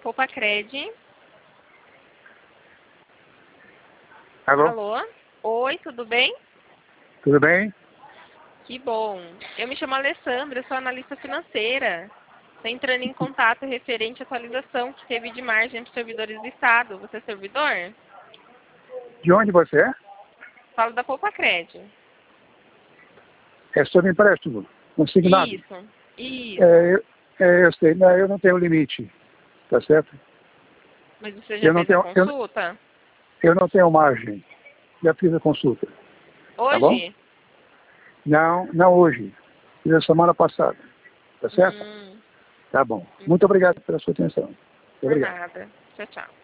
Copacred. Alô? Alô? Oi, tudo bem? Tudo bem? Que bom. Eu me chamo Alessandra, sou analista financeira. Estou entrando em contato referente à atualização que teve de margem para os servidores do Estado. Você é servidor? De onde você é? Falo da Copacred. É sobre empréstimo, consignado. Isso. Eu sei, não, eu não tenho limite, tá certo? Mas você já fez a consulta? Eu não tenho margem, já fiz a consulta. Tá bom? Hoje? Não hoje, fiz a semana passada, tá certo? Tá bom. Muito obrigado pela sua atenção. Por Obrigado. nada. Tchau, tchau.